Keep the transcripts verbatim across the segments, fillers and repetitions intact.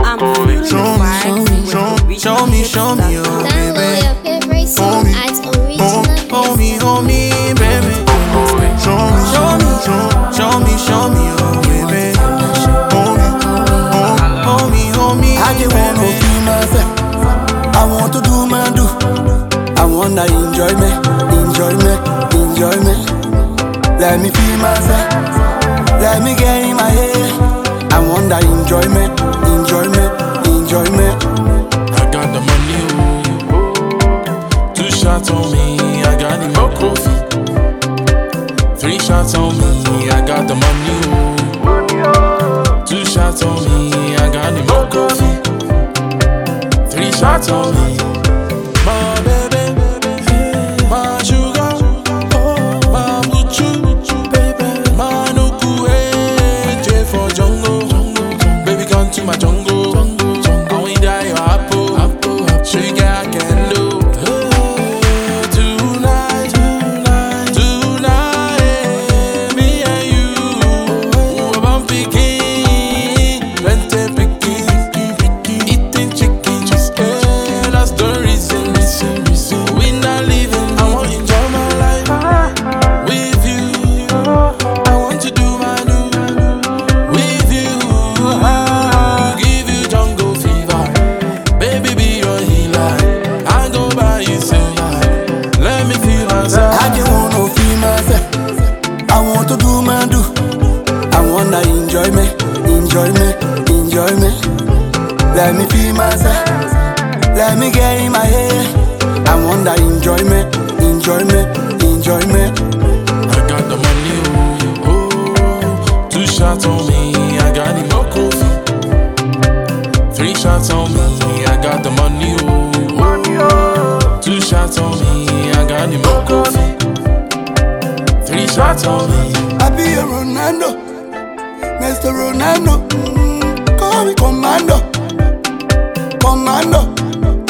I'm feeling the vibes. Show me, show me, oh baby. Hold me, hold, hold me, hold me, baby. Show me, show me, show me, show me, oh baby. Hold me, hold, hold me, hold me, I just wanna feel myself. I want to do my do. I wanna enjoy me, enjoy me, enjoy me. Let me feel myself. Let me get in my head. I wanna enjoy me, enjoy me, enjoy me. I got the money, ooh. Two shots on me, I got the more coffee. Three shots on me, I got the money, ooh. Two shots on me, I got the more coffee. Three shots on me, my baby, my sugar, my buchu, my nuku, eh, J for jungle. Baby, come to my jungle. I want die your apple. Show you I can do. Tonight, tonight, me and you, we're born picking, plenty picking, eating chicken. Yeah, that's the reason. We not living. I want to enjoy my life with you. I want to do my do with you. Give you jungle fever, baby, be your healer. I go by you silver. Let me feel myself. I just wanna feel myself. I want to do my do. I wanna enjoy me, enjoy me, enjoy me. Let me feel myself. Let me get in my head. I wanna enjoy me, enjoy me, enjoy me. I got the money, ooh, ooh. Two shots on me, I got the more coffee. Three shots on me, I got the money, ooh, ooh. Two shots on me, I got the more coffee. Three shots on me. I be a Ronaldo, Mister Ronaldo. Mm, call me Commando, Commando.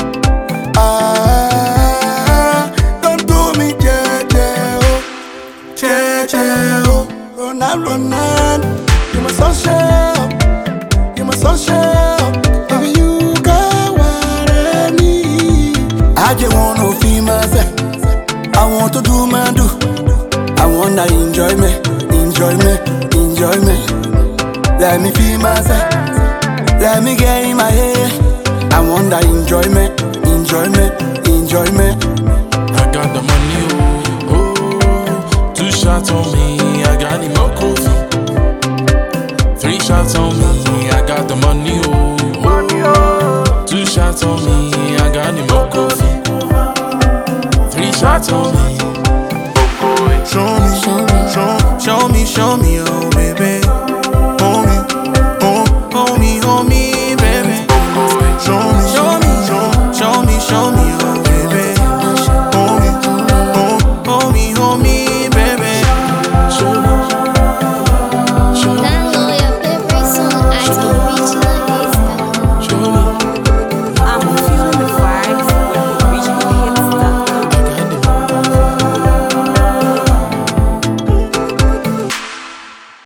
Ah, don't do me, je, je, oh, je, je, oh. Ronaldo, Ronaldo, you my sunshine, you my sunshine. Baby, you got what I need. I just wanna feel myself. I want to do my do. I wanna enjoy me, enjoy me, enjoy me. Let me feel myself. Let me get in my head. I wanna enjoy me, enjoy me, enjoy me. I got the money, ooh, ooh. Two shots on me, I got the more coffee. Three shots on me, I got the money, ooh, ooh. Two shots on me, I got the more coffee. Three shots on me. show me, show me, show me, show me, oh